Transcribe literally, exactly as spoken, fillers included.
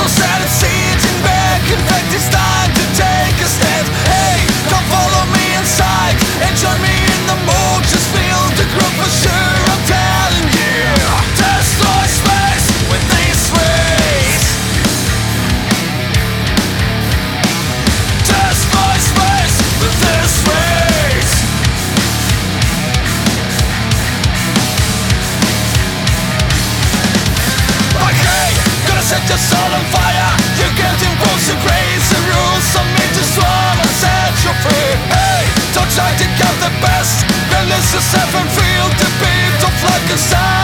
so sad it's sitting back. In fact, it's time to take a stand. Hey, come follow me inside and join me in the mood. Just feel the groove for sure, I'm telling you. Destroy space with this race. Destroy space with this race. Like hey, gonna set your soul on fire. You can't impose your crazy rules on me to swarm and set you free. Hey, don't try to get the best. Release yourself and feel the beat of like a sound.